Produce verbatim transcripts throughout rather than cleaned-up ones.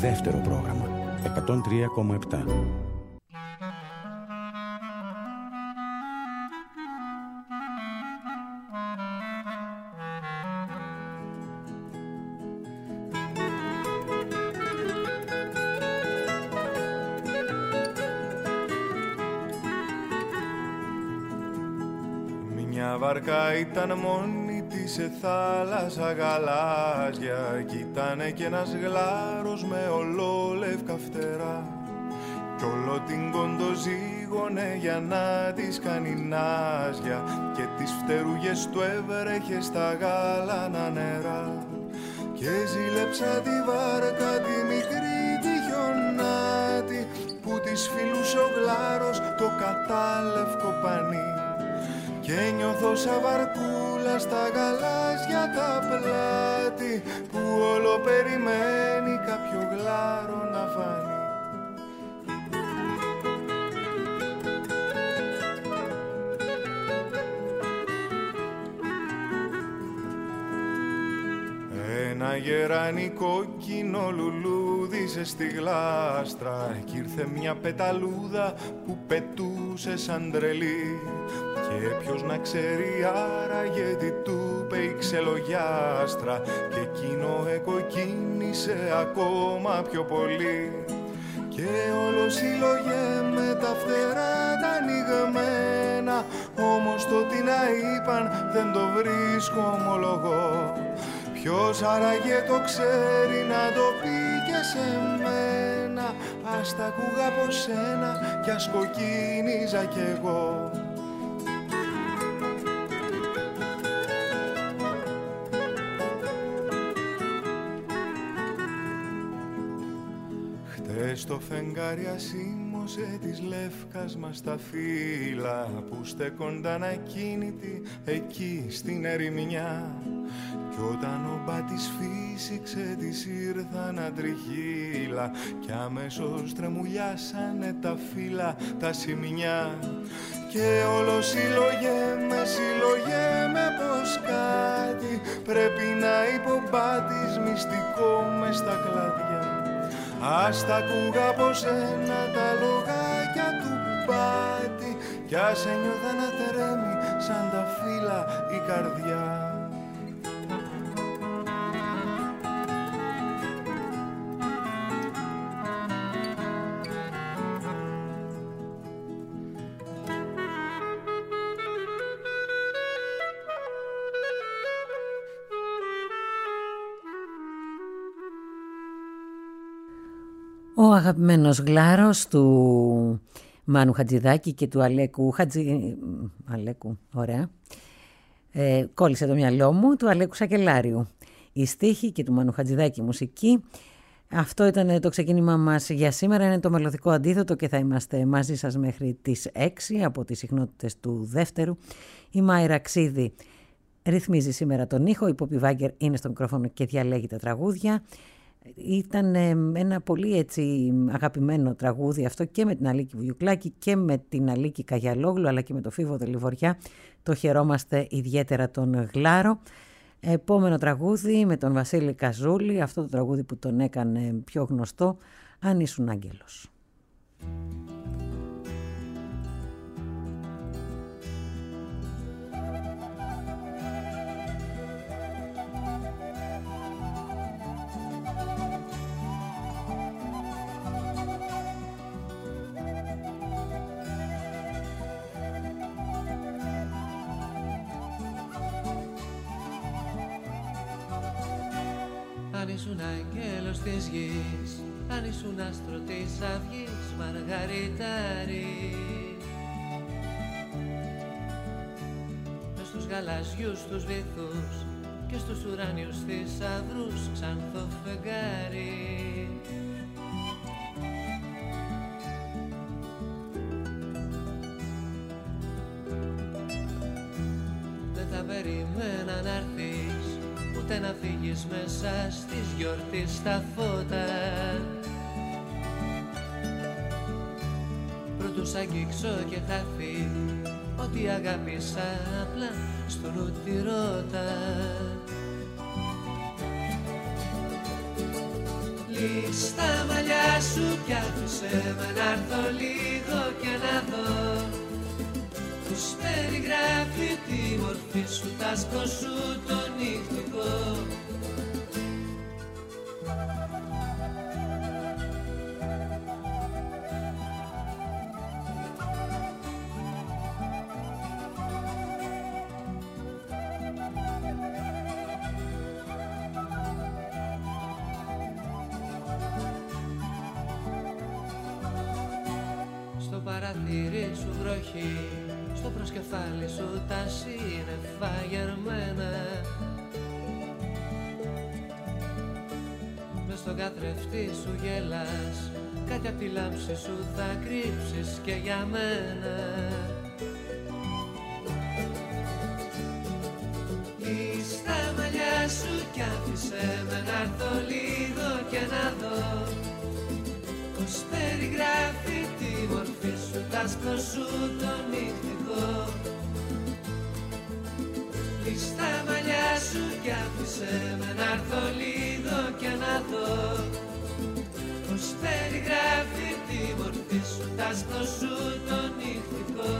Δεύτερο πρόγραμμα εκατόν τρία κόμμα επτά. Μια βάρκα ήταν μόνη της σε θάλασσα γαλάζια κι ήτανε κι ένας γλάρος με ολόλευκα φτερά κι όλο την κοντοζήγωνε για να της κάνει νάζια και τις φτερούγες του έβρεχε στα γάλανα νερά και ζήλεψα τη βάρκα τη μικρή τη χιονάτη που της φιλούσε ο γλάρος το κατάλευκο πανί και νιώθω σαν βαρκούλα στα γαλάζια τα πλάτη που όλο περιμένει κάποιο γλάρο να φανεί. Ένα γεράνι κόκκινο λουλούδισε στη γλάστρα κι ήρθε μια πεταλούδα που πετούσε σαν τρελή και ποιος να ξέρει άραγε τι του είπε η ξελογιάστρα και εκείνο εκοκκίνησε ακόμα πιο πολύ και όλο σύλλογε με τα φτερά τα ανοιγμένα όμως το τι να είπαν δεν το βρίσκω ομολογώ. Ποιος άραγε το ξέρει να το πει και σε μένα ας τα ακούγα από σένα κι ας κοκκίνιζα κι εγώ. Χτες το φεγγάρι ασήμωσε της Λεύκας μας τα φύλλα που στέκονταν ακίνητοι εκεί στην ερημιά κι όταν ο μπάτης φύσηξε της ήρθαν αντριχύλα κι αμέσως τρεμουλιάσανε τα φύλλα τα σημεινιά και όλο συλλογέμαι, συλλογέμαι πως κάτι πρέπει να είπε ο μπάτης μυστικό μες στα κλαδιά. Ας τα ακούγα από σένα τα λογάκια του πάτη κι ας ένιωθα να τρέμει σαν τα φύλλα η καρδιά. Ο αγαπημένος γλάρος του Μάνου Χατζηδάκη και του Αλέκου Χατζη... Αλέκου, ωραία. Ε, κόλλησε το μυαλό μου, του Αλέκου Σακελάριου. Η στίχη και του Μάνου Χατζηδάκη η μουσική. Αυτό ήταν το ξεκίνημα μας για σήμερα. Είναι το μελωδικό αντίθετο και θα είμαστε μαζί σας μέχρι τις έξι από τις συχνότητες του δεύτερου. Η Μάιρα Ξίδη ρυθμίζει σήμερα τον ήχο. Η Πόπη Βάγκερ είναι στο μικρόφωνο και διαλέγει τα τραγούδια. Ήταν ένα πολύ έτσι αγαπημένο τραγούδι αυτό και με την Αλίκη Βουγιουκλάκη και με την Αλίκη Καγιαλόγλου αλλά και με το Φίβο Δελιβοριά. Το χαιρόμαστε ιδιαίτερα τον Γλάρο. Επόμενο τραγούδι με τον Βασίλη Καζούλη, αυτό το τραγούδι που τον έκανε πιο γνωστό, Αν ήσουν άγγελος. Αν ήσουν άγγελος της γης, αν ήσουν άστρο της αυγής, μαργαριτάρι, μες στους γαλαζιούς τους βυθούς και στους ουράνιους θησαυρούς ξανθό φεγγάρι. Δεν θα περίμενα να έρθεις, ούτε να φύγεις μέσα στις γιορτής στα φώτα. Προτού σ' αγγίξω και χαθεί ότι αγάπησα απλά στο νου τη ρώτα. Στα μαλλιά σου κι άφησε με να έρθω λίγο και να δω πως περιγράφει τη μορφή σου, τ' άσπρο σου το νυχτικό. Παραθύρι σου βροχή, στο προσκεφάλι σου τα σύννεφα γερμένα. Μες στον καθρέφτη σου γελάς, κάτι απ' τη λάμψη σου θα κρύψεις και για μένα. Ή στα μαλλιά σου κι άφησε με να έρθω λίγο και να δω πως περιγράφει τη μορφή σου, τ' άσπρο σου το νυχτικό. Ή στα μαλλιά σου κι άφησε με να έρθω λίγο και να δω πως περιγράφει τη μορφή σου, τ' άσπρο σου το νυχτικό.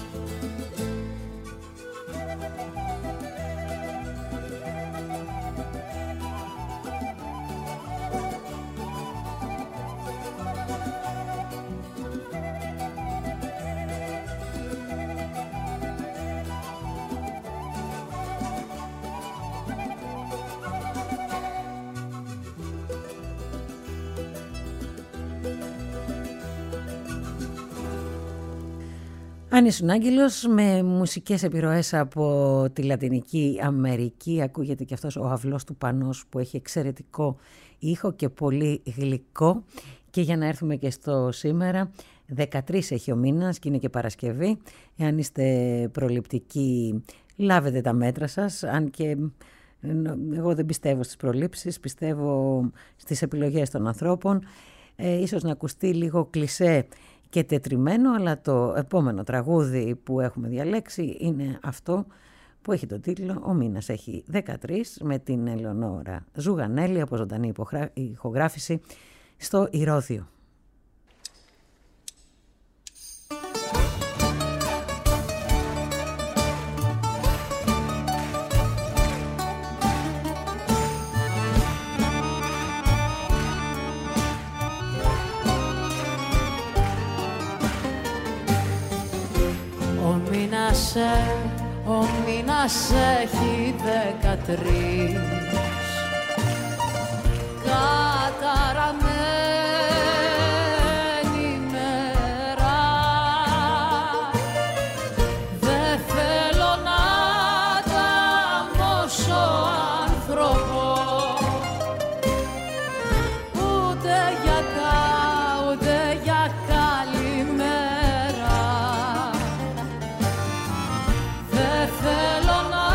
Αν ήσουν άγγελος, με μουσικές επιρροές από τη Λατινική Αμερική. Ακούγεται και αυτός ο αυλός του Πανός που έχει εξαιρετικό ήχο και πολύ γλυκό. Και για να έρθουμε και στο σήμερα, δεκατρείς έχει ο μήνας και είναι και Παρασκευή. Εάν είστε προληπτικοί, λάβετε τα μέτρα σας, αν και εγώ δεν πιστεύω στις προλήψεις, πιστεύω στις επιλογές των ανθρώπων. Ε, ίσως να ακουστεί λίγο κλισέ και τετριμένο, αλλά το επόμενο τραγούδι που έχουμε διαλέξει είναι αυτό που έχει τον τίτλο «Ο μήνας έχει δεκατρείς», με την Ελεονόρα Ζουγανέλη από ζωντανή ηχογράφηση στο Ηρώδειο. Ο μήνας έχει δεκατρείς, καταραμένη μέρα. Δε θέλω να ταμώσω άνθρωπο, ούτε για κα, ούτε για καλημέρα. Θέλω να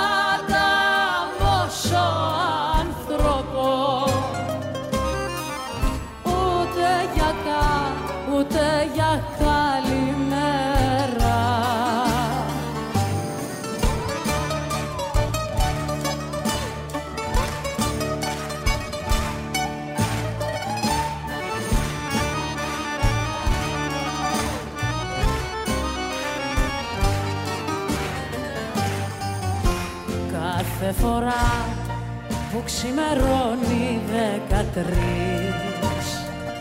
ταμώσω άνθρωπο, ούτε για κα, ούτε για καλημέρα. Κάθε φορά που ξημερώνει δεκατρείς,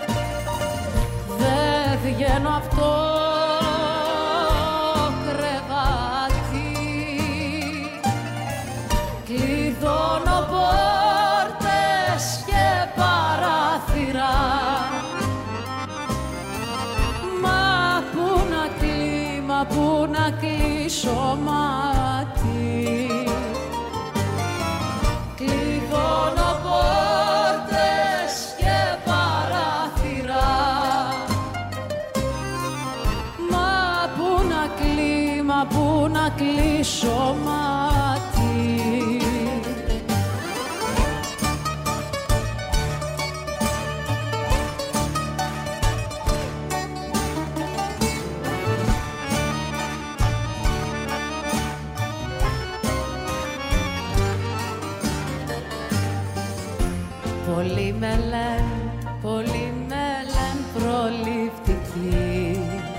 δεν βγαίνω από το κρεβάτι, κλειδώνω πόρτες και παράθυρα. Μα πού να κλείμα, πού να κλείσω μάτι, κλειδώνω πόρτες και παράθυρα. Μα πού να κλείμα, πού να κλείσω μάτι. Πολλοί με λένε πολύ με λένε προληπτική.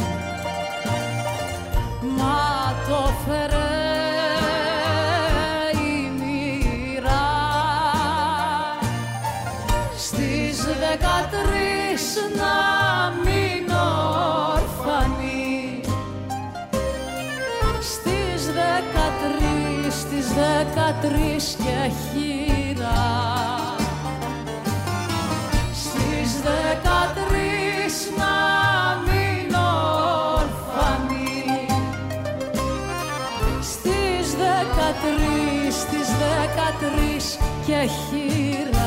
Μα το φερέ η μοίρα στις δεκατρείς να μην ορφανεί. Στις δεκατρείς, στις δεκατρείς και χείρα. Στις δεκατρείς να μην ορφανεί. Στις δεκατρείς, στις δεκατρείς και χείρα.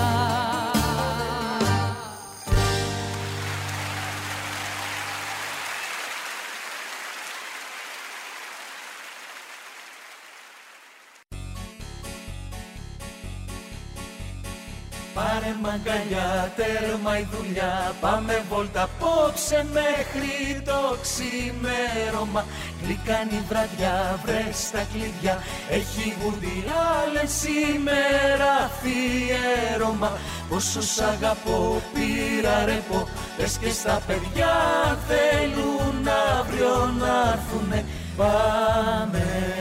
Πάρε μαγκαλιά, τέρμα η δουλειά. Πάμε βόλτα απόψε μέχρι το ξημέρωμα. Γλυκάνει βραδιά, βρες τα κλειδιά. Έχει Woody Allen σήμερα αφιέρωμα. Πόσο σ' αγαπώ, πήρα ρεπό. Πες και στα παιδιά θέλουν αύριο να έρθουνε. Πάμε.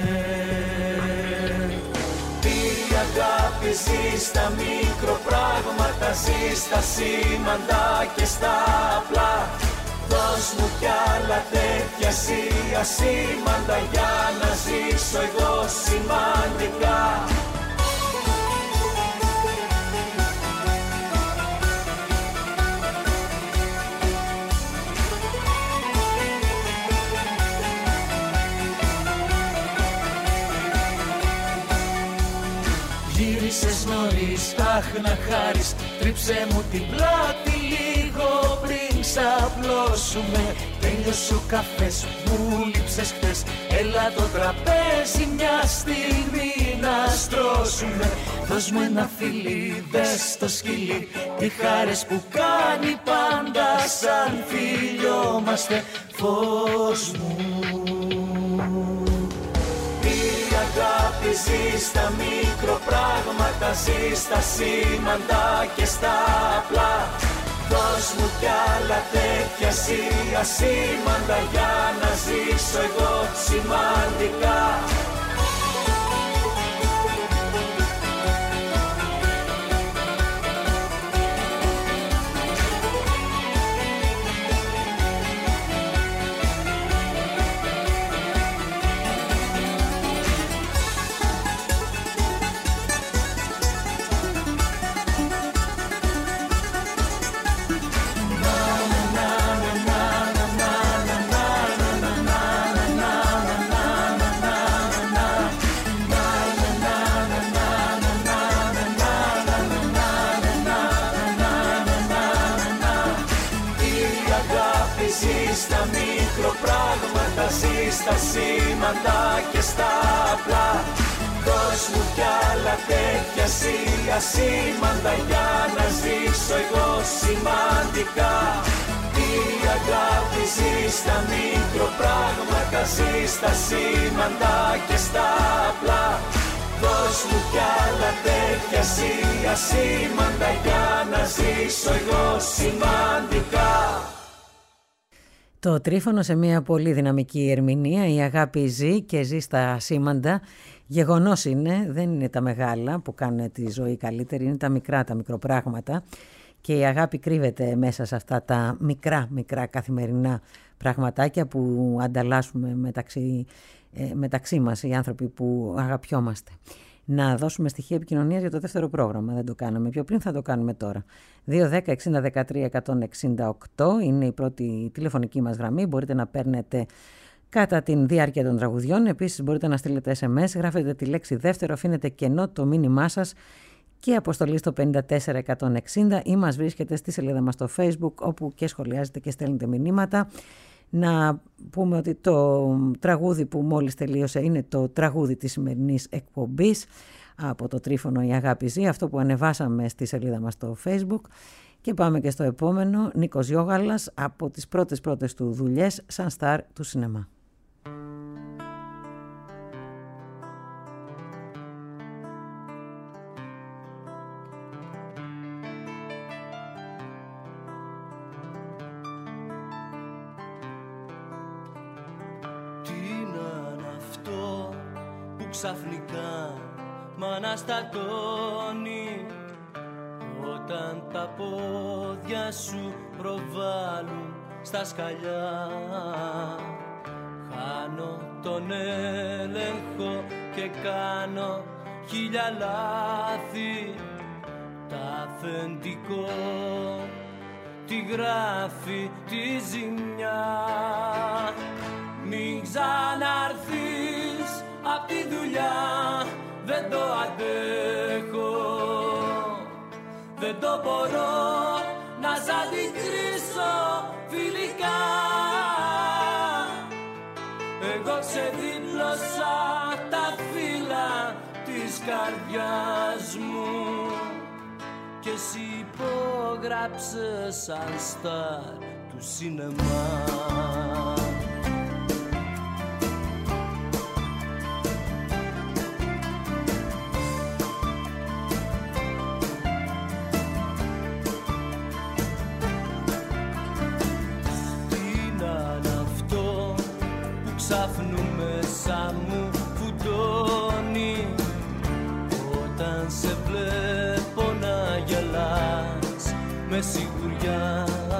Αγάπη ζει στα μικροπράγματα, ζει στα σήμαντα και στα απλά. Δώσ' μου κι άλλα τέτοια ζει ασήμαντα για να ζήσω εγώ σημαντικά. Γύρισες νωρίς, αχ να χάρεις. Τρίψε μου την πλάτη λίγο πριν ξαπλώσουμε. Τέλειωσε ο καφές, μου λείψες χτες. Έλα το τραπέζι μια στιγμή να στρώσουμε. Δώσ' μου ένα φιλί, δες το σκυλί. Τι χάρες που κάνει πάντα σαν φιλιόμαστε. Φως μου. Αγάπη ζει στα μικροπράγματα, ζει στα σήμαντα και στα απλά. Δώσ' μου κι άλλα τέτοια ζει ασήμαντα για να ζήσω εγώ σημαντικά. Στα μικροπράγματα, ζει στα σήμαντα και στα απλά. Δώσ' μου κι άλλα τέτοια ζει ασήμαντα για να ζήσω εγώ σημαντικά. Η αγάπη ζει στα μικροπράγματα, ζει στα σήμαντα και στα απλά. Δώσ' μου κι άλλα τέτοια ζει ασήμαντα για να ζήσω εγώ σημαντικά. Το Τρίφωνο σε μια πολύ δυναμική ερμηνεία. Η αγάπη ζει και ζει στα σήμαντα. Γεγονός είναι, δεν είναι τα μεγάλα που κάνουν τη ζωή καλύτερη, είναι τα μικρά, τα μικροπράγματα. Και η αγάπη κρύβεται μέσα σε αυτά τα μικρά, μικρά καθημερινά πραγματάκια που ανταλλάσσουμε μεταξύ, ε, μεταξύ μας οι άνθρωποι που αγαπιόμαστε. Να δώσουμε στοιχεία επικοινωνίας για το δεύτερο πρόγραμμα. Δεν το κάναμε πιο πριν, θα το κάνουμε τώρα. δύο δέκα εξήντα δεκατρία εκατόν εξήντα οκτώ είναι η πρώτη τηλεφωνική μας γραμμή. Μπορείτε να παίρνετε κατά τη διάρκεια των τραγουδιών. Επίσης μπορείτε να στείλετε ες εμ ες, γράφετε τη λέξη δεύτερο, αφήνετε κενό το μήνυμά σας και αποστολή στο πέντε τέσσερα εκατόν εξήντα ή μας βρίσκεται στη σελίδα μας στο Facebook, όπου και σχολιάζετε και στέλνετε μηνύματα. Να πούμε ότι το τραγούδι που μόλις τελείωσε είναι το τραγούδι της σημερινής εκπομπής από το Τρίφωνο «Η αγάπη ζει», αυτό που ανεβάσαμε στη σελίδα μας στο Facebook. Και πάμε και στο επόμενο, Νίκος Γιώγαλας, από τις πρώτες πρώτες του δουλειές σαν στάρ του σινεμά. ξαφνικά μ' αναστατώνει όταν τα πόδια σου προβάλλουν στα σκαλιά. Χάνω τον έλεγχο και κάνω χίλια λάθη. Τα αφεντικό τη γράφει τη ζημιά. Μην ξαναρθείς απ' τη δουλειά, δεν το αντέχω. Δεν το μπορώ να σ' αντικρίσω φιλικά. Εγώ ξεδίπλωσα τα φύλλα της καρδιάς μου και εσύ υπόγραψες σαν στάρ του σινεμά. Ξάφνου μέσα μου φουντώνει όταν σε βλέπω να γελάς με σιγουριά.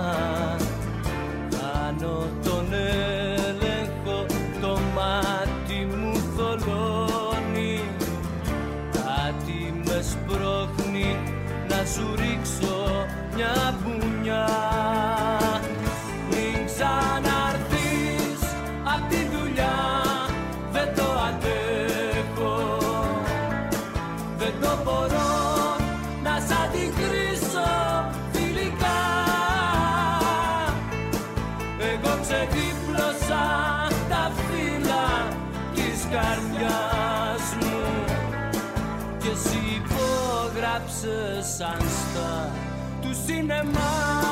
Χάνω τον έλεγχο, το μάτι μου θολώνει. Κάτι με σπρώχνει να σου ρίξω μια μπουνιά. Μην ξαναρθείς απ' τη δουλειά, δεν το αντέχω. Δεν το μπορώ να σ' αντικρίσω φιλικά. Εγώ ξεδίπλωσα τα φύλλα της καρδιάς μου και εσύ υπόγραψες σαν στάρ του σινεμά.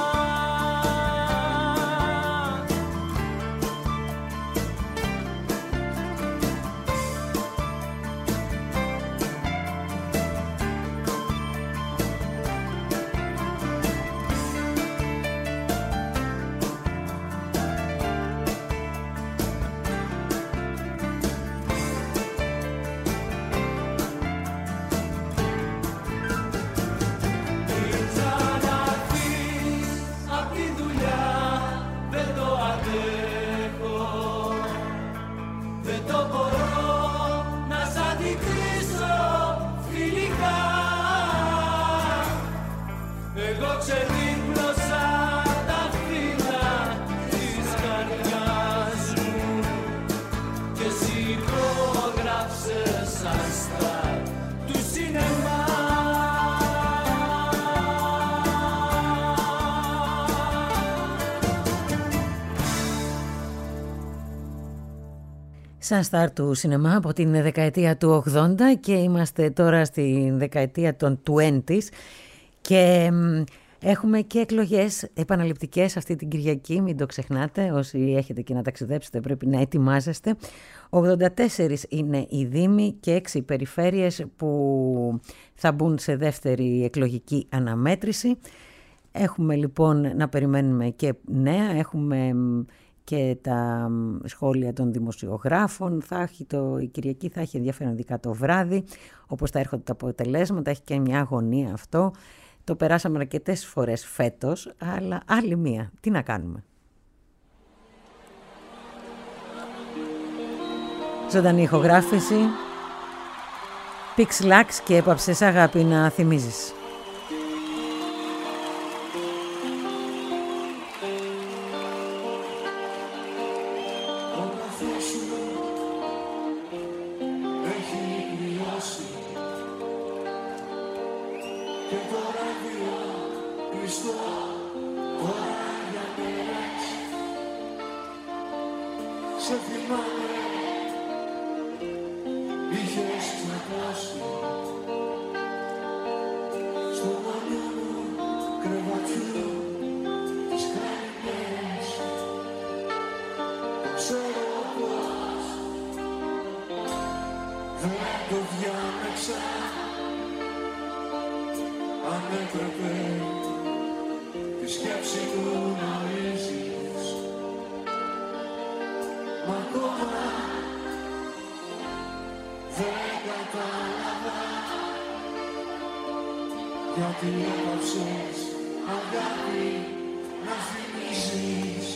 Ξεδίπλωσα τα φύλλα της καρδιάς μου και εσύ υπόγραψες σαν στάρ του σινεμά. Σαν στάρ του σινεμά από την δεκαετία του ογδόντα και είμαστε τώρα στη δεκαετία των είκοσι και έχουμε και εκλογές επαναληπτικές αυτή την Κυριακή, μην το ξεχνάτε, όσοι έχετε και να ταξιδέψετε πρέπει να ετοιμάζεστε. ογδόντα τέσσερα είναι οι δήμοι και έξι περιφέρειες που θα μπουν σε δεύτερη εκλογική αναμέτρηση. Έχουμε λοιπόν να περιμένουμε και νέα, έχουμε και τα σχόλια των δημοσιογράφων. Θα έχει το, η Κυριακή θα έχει ενδιαφέρον ειδικά το βράδυ, όπως θα έρχονται τα αποτελέσματα, έχει και μια αγωνία αυτό. Το περάσαμε αρκετές φορές φέτος, αλλά άλλη μία. Τι να κάνουμε. Ζωντανή ηχογράφηση. Pixlax και έπαψες αγάπη να θυμίζεις. Μα ακόμα δεν γιατί έπαψες αγάπη να θυμίζεις.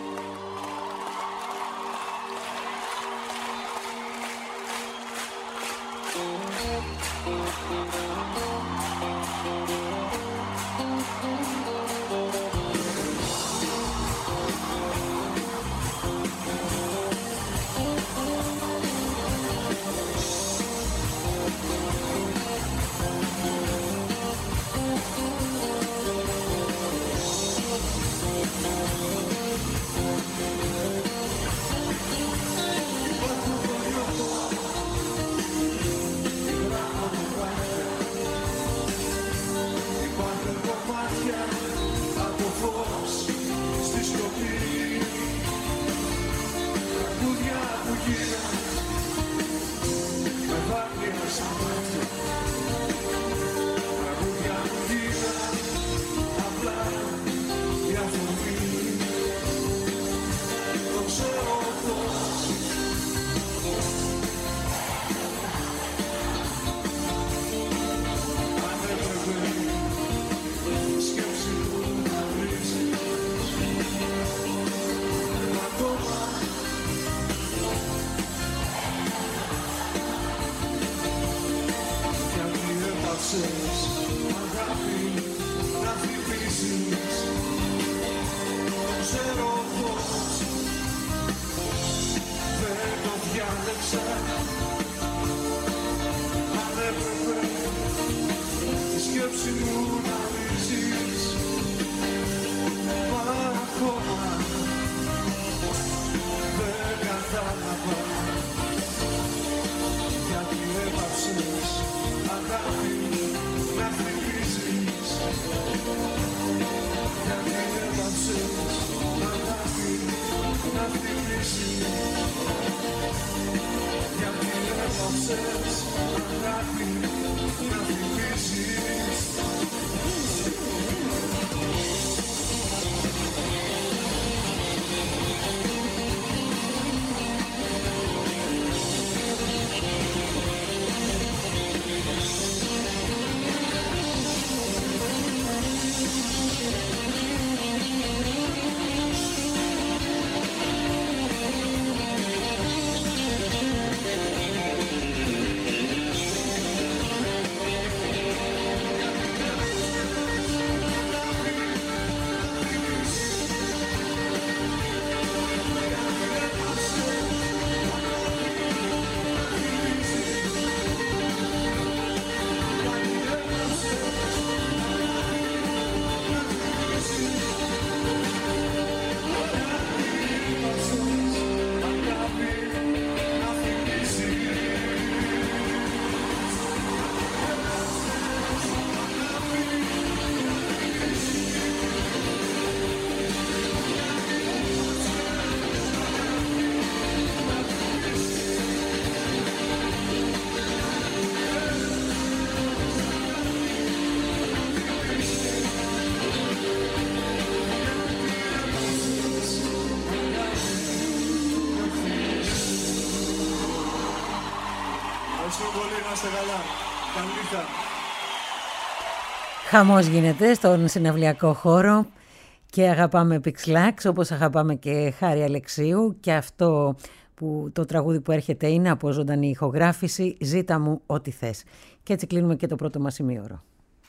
Χαμός γίνεται στον συναυλιακό χώρο και αγαπάμε Pixlax όπως αγαπάμε και Χάρη Αλεξίου, και αυτό που το τραγούδι που έρχεται είναι από ζωντανή ηχογράφηση, «Ζήτα μου ό,τι θες». Και έτσι κλείνουμε και το πρώτο μας ημίωρο.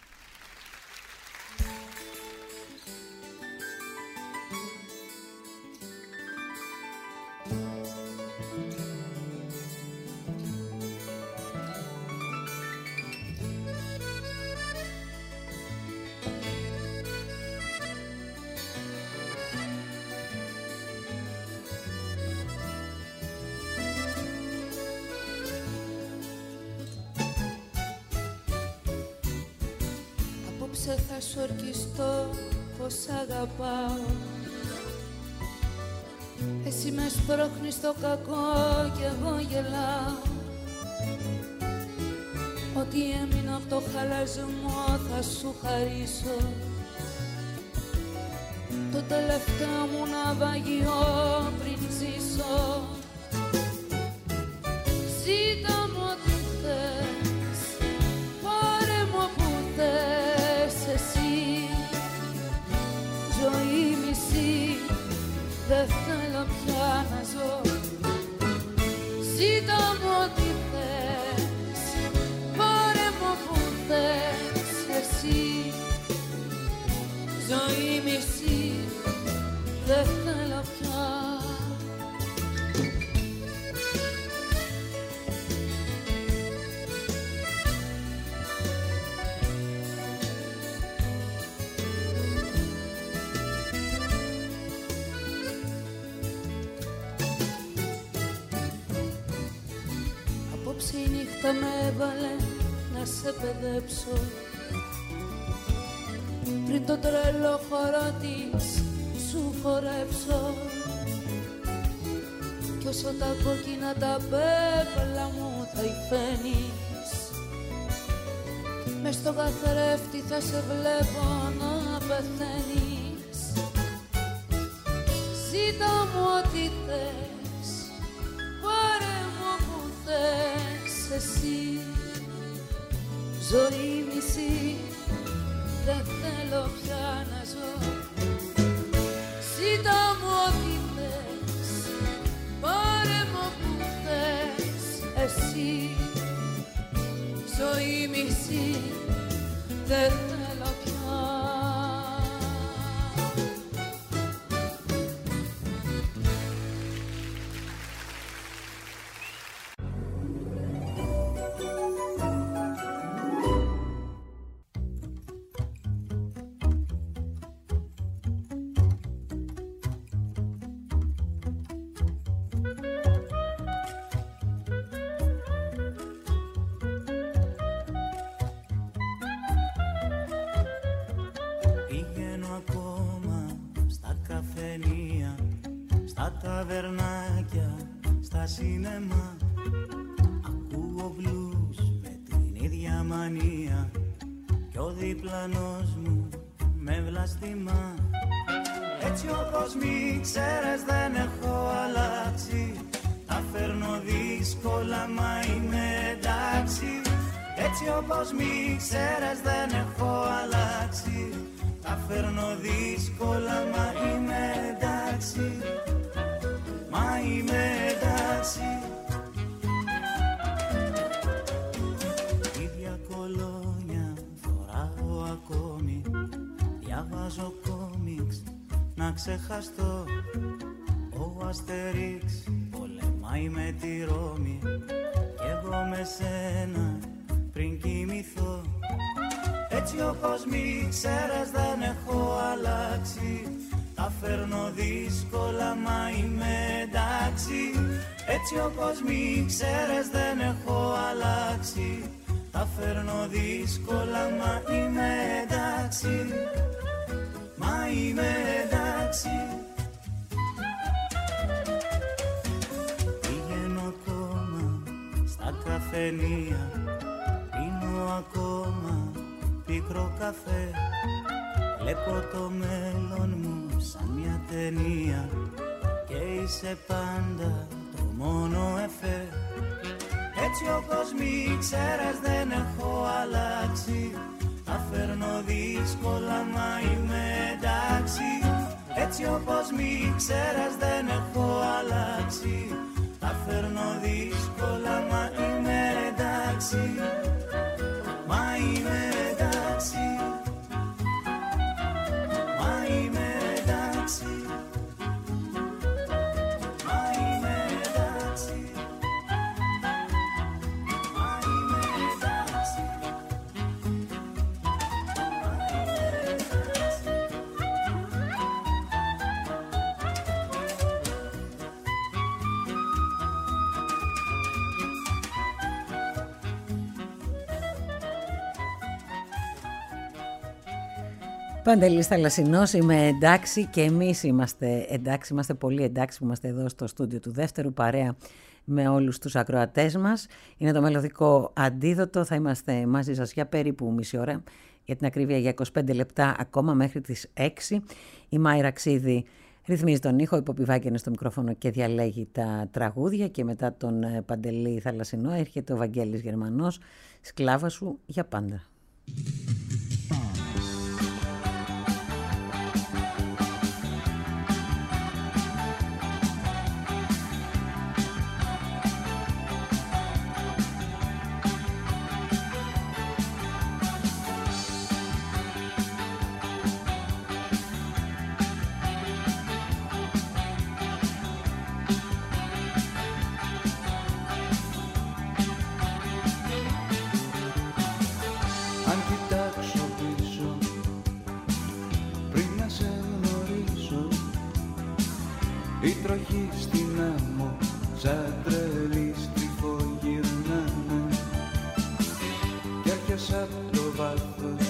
Θα σου ορκιστώ πως αγαπάω. Εσύ με σπρώχνεις στο κακό κι εγώ γελάω. Ό,τι έμεινα από το χαλασμό θα σου χαρίσω. Το τελευταίο μου ναυαγιό πριν ζήσω. Ζήτα μου ό,τι θες, πάρε μου όπου θες. ζωή μισή δεν θέλω πια. Απόψε η νύχτα με έβαλε να σε παιδέψω, πριν το τρελό χορό της σου χορέψω. Κι όσο τα κόκκινα τα πέπλα μου τα υφαίνεις, μες στο καθρέφτη θα σε βλέπω να πεθαίνεις. Ζήτα μου ό,τι θες, πάρε μου όπου θες εσύ. Ζωή μισή δεν θέλω πια να ζω. Ζήτα μου ό,τι θες, πάρε μου όπου θες εσύ. Ζωή μισή δεν θέλω πια. ταβερνάκια, στα σίνεμα. Ακούω μπλούς με την ίδια μανία κι ο διπλανός μου με βλαστημά. Έτσι όπως μη ξέρες δεν έχω αλλάξει, τα φέρνω δύσκολα μα είμαι εντάξει. Έτσι όπως μη ξέρες δεν έχω αλλάξει, τα φέρνω δύσκολα μα είμαι εντάξει. Μα είμαι εντάξει. Ίδια κολόνια φοράω ακόμη, διαβάζω κόμιξ να ξεχαστώ. Ο Αστερίξ πολεμάει με τη Ρώμη κι εγώ με σένα πριν κοιμηθώ. Έτσι όπως μη ξέρες δεν έχω αλλάξει, τα φέρνω δύσκολα μα είμαι εντάξει. Έτσι όπως μη ξέρες δεν έχω αλλάξει, τα φέρνω δύσκολα μα είμαι εντάξει. Μα είμαι εντάξει. Πηγαίνω ακόμα στα καφενεία, πίνω ακόμα πικρό καφέ. Βλέπω το μέλλον μου σαν μια ταινία και είσαι πάντα το μόνο εφέ. Έτσι όπως μη ξέρες δεν έχω αλλάξει, τα φέρνω δύσκολα μα είμαι εντάξει. Έτσι όπως μη ξέρες δεν έχω αλλάξει, τα φέρνω δύσκολα μα είμαι εντάξει. Μα είμαι εντάξει. Μα είμαι εντάξει. Μα είμαι εντάξει. Μα είμαι εντάξει. Παντελής Θαλασσινός, είμαι εντάξει και εμείς είμαστε εντάξει, είμαστε πολύ εντάξει που είμαστε εδώ στο στούντιο του δεύτερου παρέα με όλους τους ακροατές μας. Είναι το μελωδικό αντίδοτο, θα είμαστε μαζί σας για περίπου μισή ώρα, για την ακρίβεια για είκοσι πέντε λεπτά ακόμα μέχρι τις έξι. Η Μάιρα Ξίδη ρυθμίζει τον ήχο, υποπιβάκαινε στο μικρόφωνο και διαλέγει τα τραγούδια και μετά τον Παντελή Θαλασσινό έρχεται ο Βαγγέλης Γερμανός, σκλάβα σου για πάντα. Η τροχή στην άμμο σαν τρελή στριφογυρνάνε κι έρχεσαι απ' το βάθος,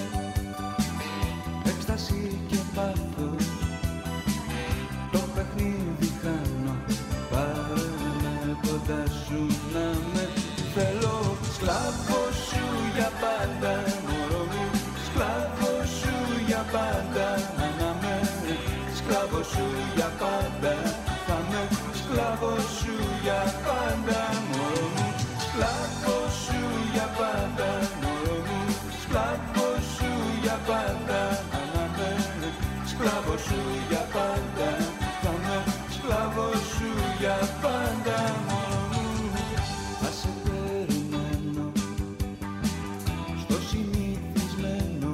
έκσταση και πάθος. Το παιχνίδι χάνω, πάρε με κοντά σου να με. Θέλω σκλάβο σου για πάντα, μωρό μου, σκλάβο σου για πάντα. Να με, σκλάβο σου για πάντα, θα με, σκλάβο σου για πάντα, μωρό μου, σκλάβο σου για πάντα, μωρό μου, σκλάβο σου για πάντα. Να με, σκλάβο σου για πάντα, θα με, σκλάβο σου για πάντα, μωρό μου. Θα σε περιμένω στο συνηθισμένο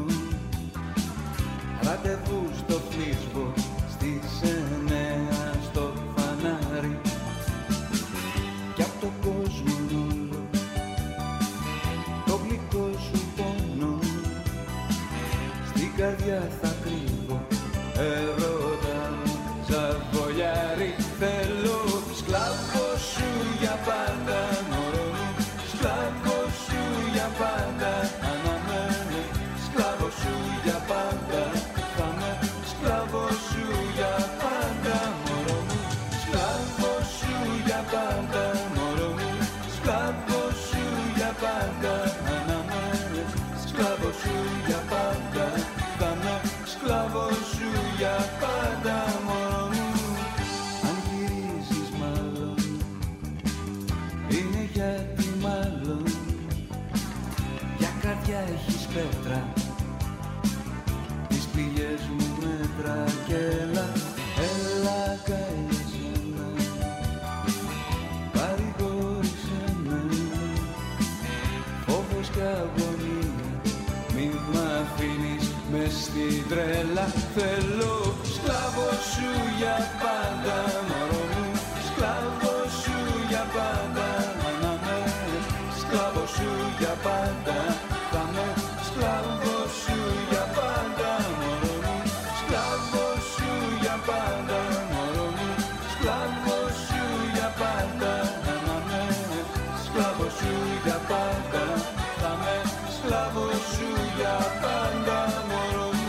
ραντεβού στο φλίσβο στις εννέα στο φανάρι κι απ' το κόσμο όλο το γλυκό σου πόνο στην καρδιά θα κρύβω ερώτα ζαβολιάρι. Θέλω σκλάβο σου για πάντα, μωρό μου, σκλάβο σου για πάντα. Αναμένω σκλάβο σου για πάντα, θα με, σκλάβο σου για πάντα, μωρό μου, σκλάβο σου για πάντα, μωρό μου, σκλάβο σου για πάντα. Αναμένω σκλάβο σου για πάντα, θα με, σκλάβο σου για πάντα, μωρό μου. Αν γυρίζεις μάλλον είναι γιατί μάλλον για καρδιά έχεις πέτρα, τις πληγές μου μέτρα κι έλα, έλα καίσαι με, παρηγόρησέ με, φόβος κι αγωνία μην μ' αφήνεις μες στην τρέλα. Θέλω σκλάβο σου για πάντα, μωρό μου, σκλάβο σου για πάντα. Να με, σκλάβο σου για πάντα, θα με, σκλάβο σου για πάντα, μωρό μου, σκλάβο σου για πάντα, μωρό μου, σκλάβο σου για πάντα. Να με, σκλάβο σου για πάντα, θα με, σκλάβο σου για πάντα, μωρό μου.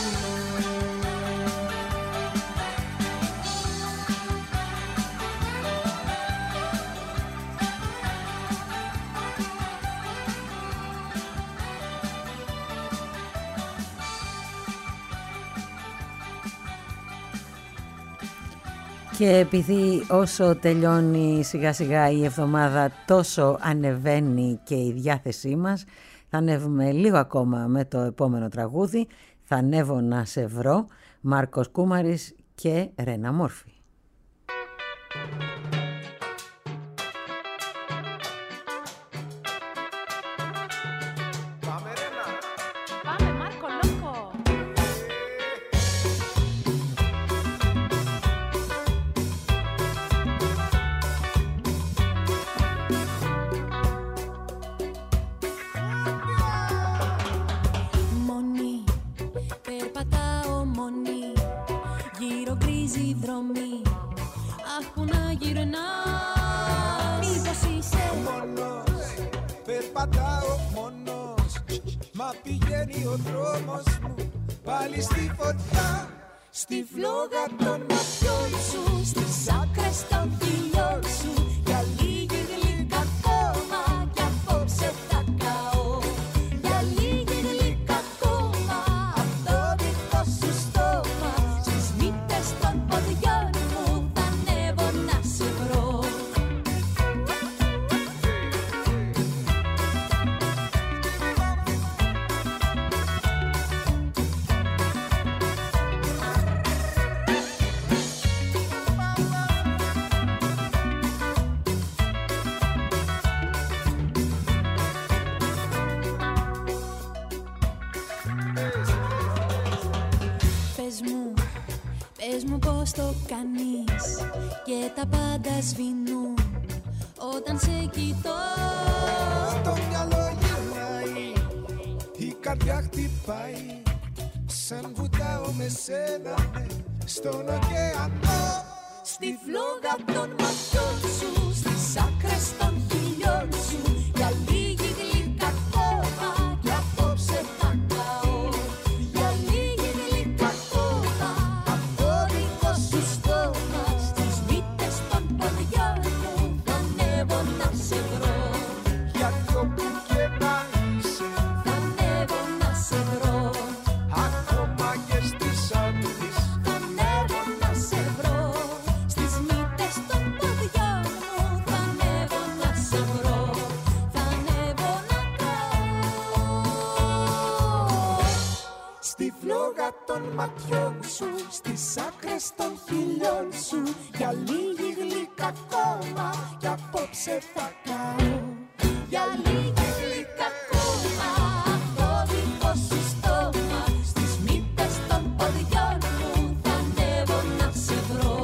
Και επειδή όσο τελειώνει σιγά σιγά η εβδομάδα τόσο ανεβαίνει και η διάθεσή μας, θα ανέβουμε λίγο ακόμα με το επόμενο τραγούδι. Θα ανέβω να σε βρω, Μάρκος Κούμαρης και Ρένα Μόρφη. Πηγαίνει ο δρόμος μου πάλι στη φωτιά, στη φλόγα των ματιών σου, στις άκρες των φιλιών σου. Για λίγη γλυκά ακόμα κι απόψε θα καώ. Για λίγη γλυκά ακόμα απ' το δικό σου στόμα. Στις μύτες των ποδιών μου θα ανέβω να σε βρω. Πες μου πώς το κάνεις και τα πάντα σβήνουν όταν σε κοιτώ. Το μυαλό γυρνάει, η καρδιά χτυπάει, σαν βουτάω με σένα στον ωκεανό. στη φλόγα των ματιών σου, στις άκρες των χιλιών σου, για λίγη γλυκά ακόμα κι απόψε θα καώ. Για λίγη γλυκά ακόμα απ' το δικό σου στόμα, στις μύτες των ποδιών μου θα ανέβω να σε βρω. Για το που και να είσαι θα ανέβω να σε βρω. Ακόμα και στις άντρες θα ανέβω να σε βρω. Στις μύτες των ποδιών μου θα ανέβω να σε βρω. Θα ανέβω να καώ. στη φλόγα των ματιών σου, στις άκρες των χιλιών σου, για λίγη γλυκά ακόμα κι απόψε θα καώ. Για λίγη γλυκά ακόμα απ' το δικό σου στόμα, στις μύτες των ποδιών μου θα ανέβω να σε βρω.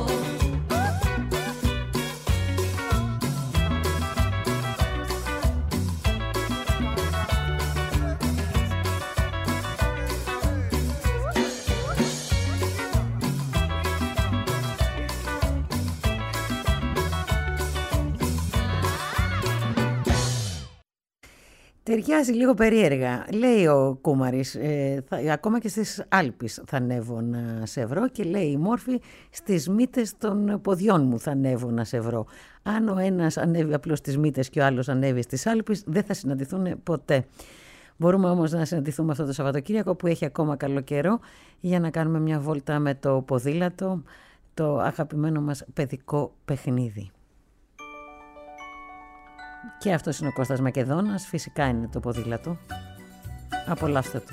Ταιριάζει λίγο περίεργα. Λέει ο Κούμαρης, ε, θα, ακόμα και στις Άλπεις θα ανέβω να σε βρω, και λέει η Μόρφη, στις μύτες των ποδιών μου θα ανέβω να σε βρω. Αν ο ένας ανέβει απλώς στις μύτες και ο άλλος ανέβει στις Άλπεις, δεν θα συναντηθούν ποτέ. Μπορούμε όμως να συναντηθούμε αυτό το Σαββατοκύριακο που έχει ακόμα καλό καιρό για να κάνουμε μια βόλτα με το ποδήλατο, το αγαπημένο μας παιδικό παιχνίδι. Και αυτός είναι ο Κώστας Μακεδόνας, φυσικά είναι το ποδήλατο. Απολαύστε το.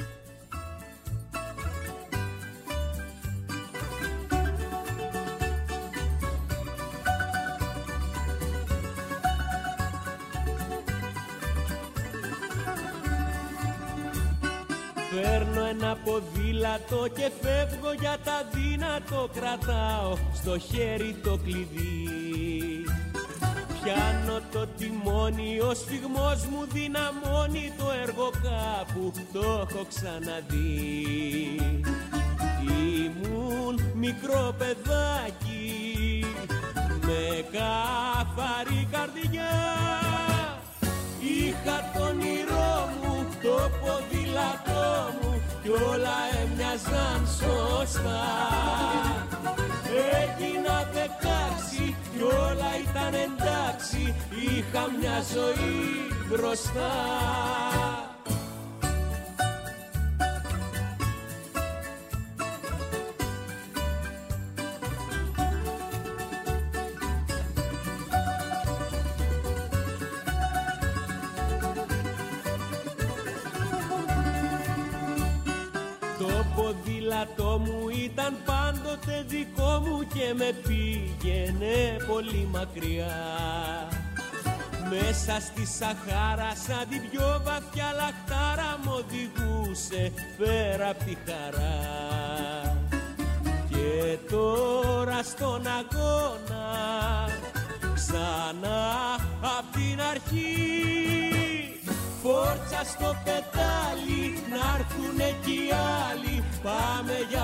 Παίρνω ένα ποδήλατο και φεύγω για τα δύνατο, κρατάω στο χέρι το κλειδί. Πιάνω το τιμόνι, ο σφιγμός μου δυναμώνει, το έργο κάπου το έχω ξαναδεί. Ήμουν μικρό παιδάκι με καθαρή καρδιά, είχα το όνειρό μου, το ποδήλατό μου κι όλα έμοιαζαν σωστά. Έγινα δεκάξι κι όλα ήταν εντάξει, είχα μια ζωή μπροστά. Το ποδήλατό μου ήταν πάντοτε δικό μου και με πήγαινε πολύ μακριά. Μέσα στη Σαχάρα σαν την πιο βαθιά λαχτάρα μ' οδηγούσε πέρα απ' τη χαρά. Και τώρα στον αγώνα ξανά απ' την αρχή, φόρτσα στο πετάλι, να'ρθουνε κι οι άλλοι, πάμε για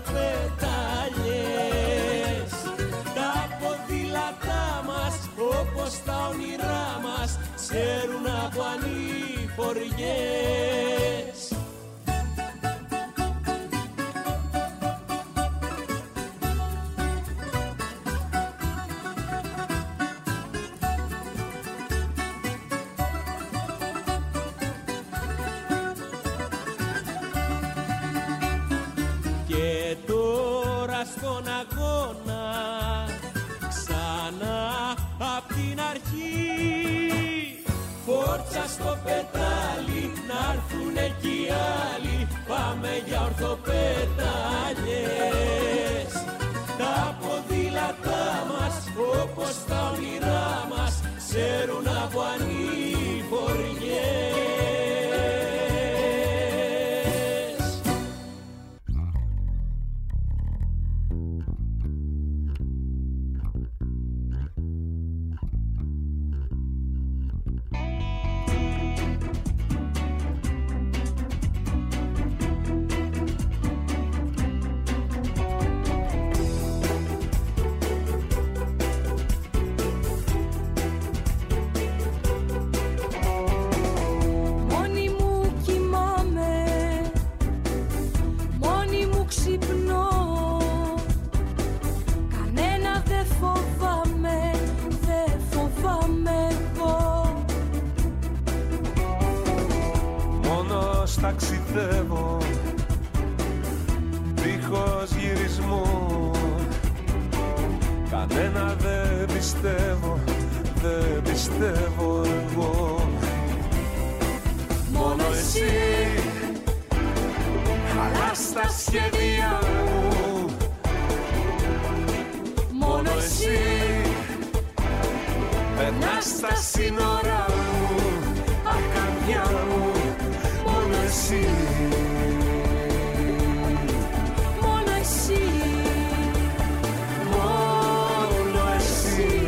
ορθοπεταλιές. Τα ποδήλατά μας, όπως τα όνειρά μας, ξέρουν από ανηφοριές. Στον αγώνα ξανά απ' την αρχή, φόρτσα στο πετάλι, να'ρθουνε κι οι άλλοι, πάμε για ορθοπεταλιές. Τα ποδήλατά μας, όπως τα όνειρά μας, ξέρουν από ανηφοριές. Ναι, να δεν πιστεύω, δεν πιστεύω εγώ. Μόνο εσύ χαλάς τα σχέδια μου. Μόνο εσύ περνάς στα σύνορα μου. Αχ, καρδιά μου, μόνο εσύ. Μόνο εσύ. Μόνο εσύ.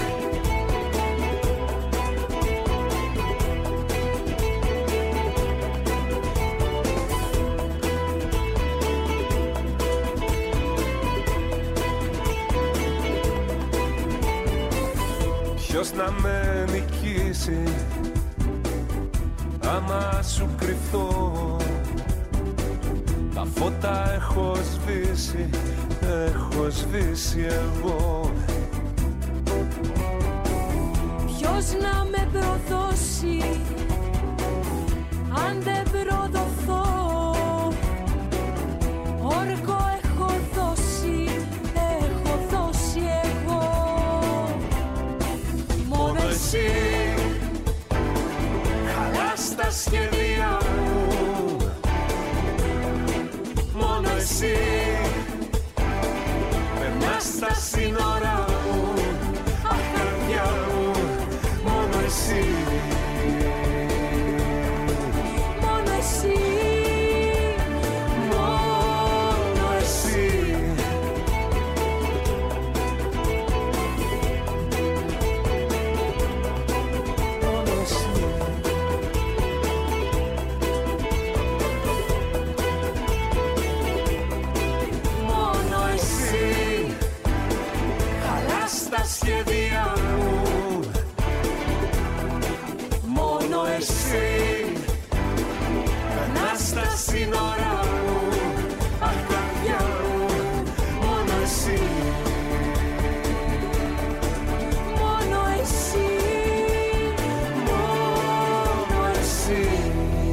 Ποιος να με νικήσει άμα σου κρυφτώ. Τα φώτα έχω σβήσει, έχω σβήσει εγώ. Ποιος να με προδώσει αν δεν προδοθώ. Όρκο έχω δώσει, έχω δώσει εγώ. Μόνο εσύ χαλάς τα σχέδια μου. Μόνο εσύ περνάς τα σύνορα μου. Αχ, καρδιά μου, μόνο εσύ. Μόνο εσύ. Μόνο εσύ. Μόνο εσύ. Μόνο εσύ χαλάς τα σχέδια μου. Μόνο εσύ περνάς τα σύνορα μου. Αχ, καρδιά μου, μόνο εσύ. Μόνο εσύ. Μόνο εσύ.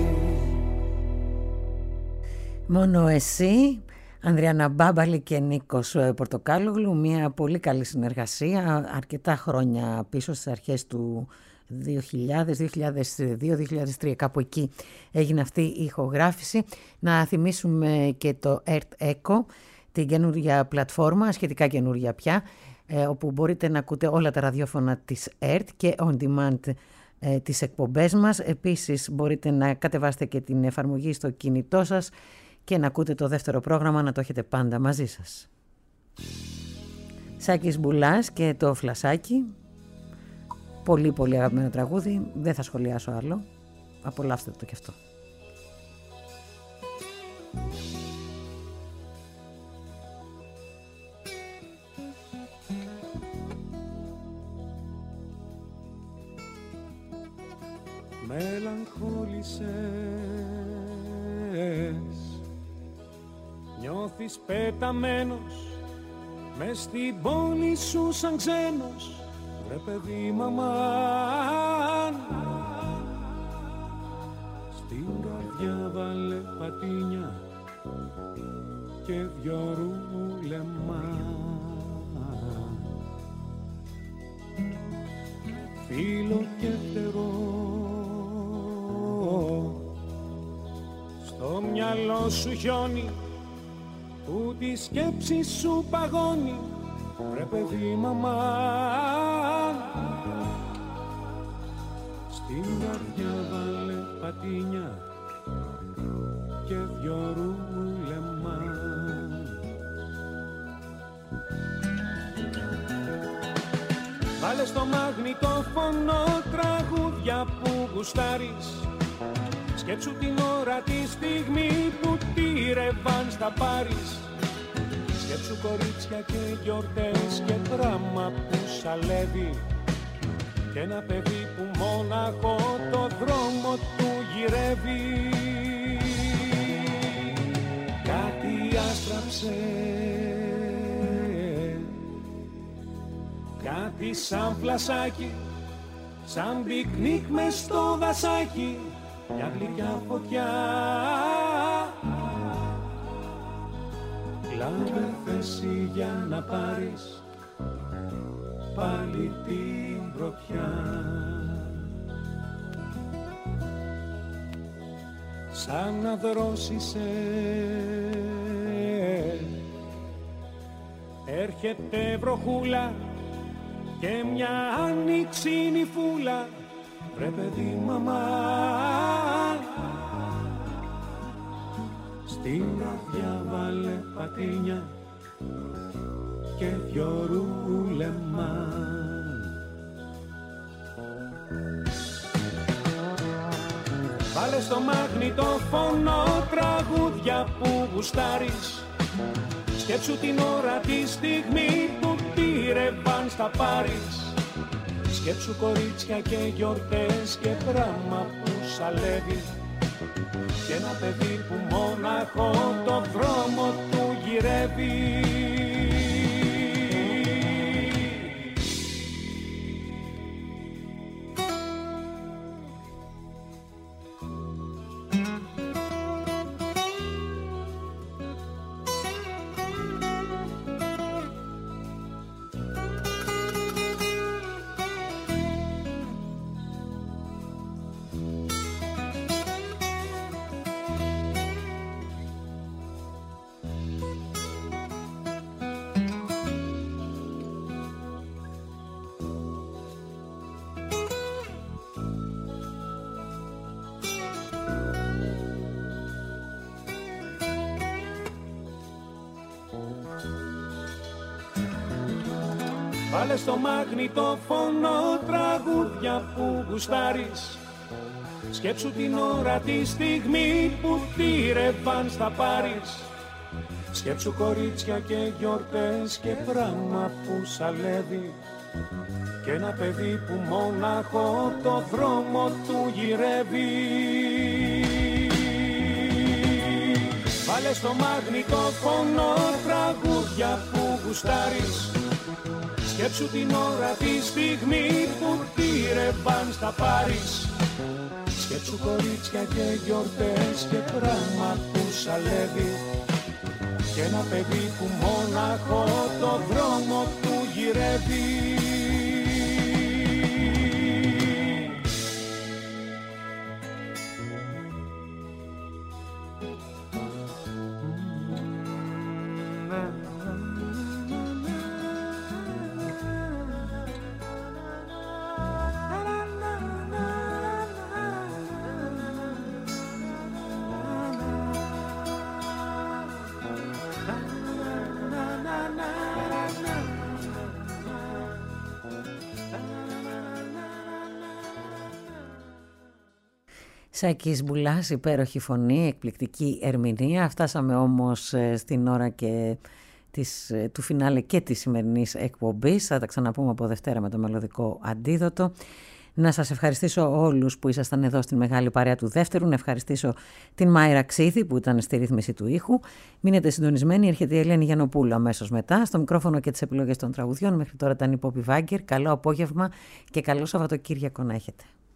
Μόνο εσύ, Ανδριάννα Μπάμπαλη και Νίκος Πορτοκάλογλου, μια πολύ καλή συνεργασία, αρκετά χρόνια πίσω στις αρχές του δύο χιλιάδες, δύο χιλιάδες δύο, δύο χιλιάδες τρία, κάπου εκεί έγινε αυτή η ηχογράφηση. Να θυμίσουμε και το Earth Echo, την καινούργια πλατφόρμα, σχετικά καινούργια πια, ε, όπου μπορείτε να ακούτε όλα τα ραδιόφωνα της Earth και on demand ε, τις εκπομπές μας. Επίσης μπορείτε να κατεβάσετε και την εφαρμογή στο κινητό σας και να ακούτε το δεύτερο πρόγραμμα, να το έχετε πάντα μαζί σας. Σάκης Μπουλάς και το Φλασάκι. Πολύ πολύ αγαπημένο τραγούδι. Δεν θα σχολιάσω άλλο. Απολαύστε το κι αυτό. Μελαγχόλησες, νιώθεις πεταμένος μες στην πόλη σου σαν ξένος. Ρε παιδί μαμάν, στην καρδιά βάλε πατίνια και δυο ρούλεμα. Φίλο και φτερό στο μυαλό σου χιόνι που τη σκέψη σου παγώνει. Ρε παιδί μαμάν, στην καρδιά βάλε πατίνια και δυο ρούλεμα. Βάλε στο μαγνητόφωνο τραγούδια που γουστάρεις. Σκέψου την ώρα τη στιγμή που τη ρεβάν στα πάρεις. Σκέψου κορίτσια και γιορτές και δράμα που σαλεύει και ένα παιδί που μόναχο το δρόμο του γυρεύει. Κάτι άστραψε, κάτι σαν φλασάκι, σαν πικνίκ μες στο δασάκι, μια γλυκιά φωτιά. Λάβε θέση για να πάρεις πάλι την πρωτιά. Σαν να δρόσισε έρχεται βροχούλα και μια άνοιξινη φούλα. Βρε παιδί μαμά, στην άδεια βάλε πατίνια και δυο ρούλεμα. Βάλε στο μαγνητόφωνο τραγούδια που γουστάρεις. Σκέψου την ώρα τη στιγμή που τήρευαν στα Πάρις. Σκέψου κορίτσια και γιορτές και πράμα που σαλεύει. Και ένα παιδί που μόναχο το δρόμο του γυρεύει. Βάλε στο μαγνητόφωνο τραγούδια που γουστάρεις. Σκέψου την ώρα τη στιγμή που τήρευαν στα Πάρις. Σκέψου κορίτσια και γιορτές και πράμα που σαλεύει. Και ένα παιδί που μόναχο το δρόμο του γυρεύει. Βάλε στο μαγνητόφωνο τραγούδια που γουστάρεις. Σκέψου την ώρα τη στιγμή που τήρευαν στα Πάρις. Σκέψου κορίτσια και γιορτές και πράμα που σαλεύει. Και ένα παιδί που μόναχο το δρόμο του γυρεύει. Σάκης Μπουλάς, υπέροχη φωνή, εκπληκτική ερμηνεία. Φτάσαμε όμως στην ώρα και της, του φινάλε και της σημερινής εκπομπής. Θα τα ξαναπούμε από Δευτέρα με το μελωδικό αντίδοτο. Να σας ευχαριστήσω όλους που ήσασταν εδώ στην μεγάλη παρέα του δεύτερου. Να ευχαριστήσω την Μάιρα Ξίδη που ήταν στη ρύθμιση του ήχου. Μείνετε συντονισμένοι, έρχεται η Ελένη Γιαννοπούλου αμέσως μετά. Στο μικρόφωνο και τις επιλογές των τραγουδιών. Μέχρι τώρα ήταν η Πόπη Βάγκερ. Καλό απόγευμα και καλό Σαββατοκύριακο να έχετε.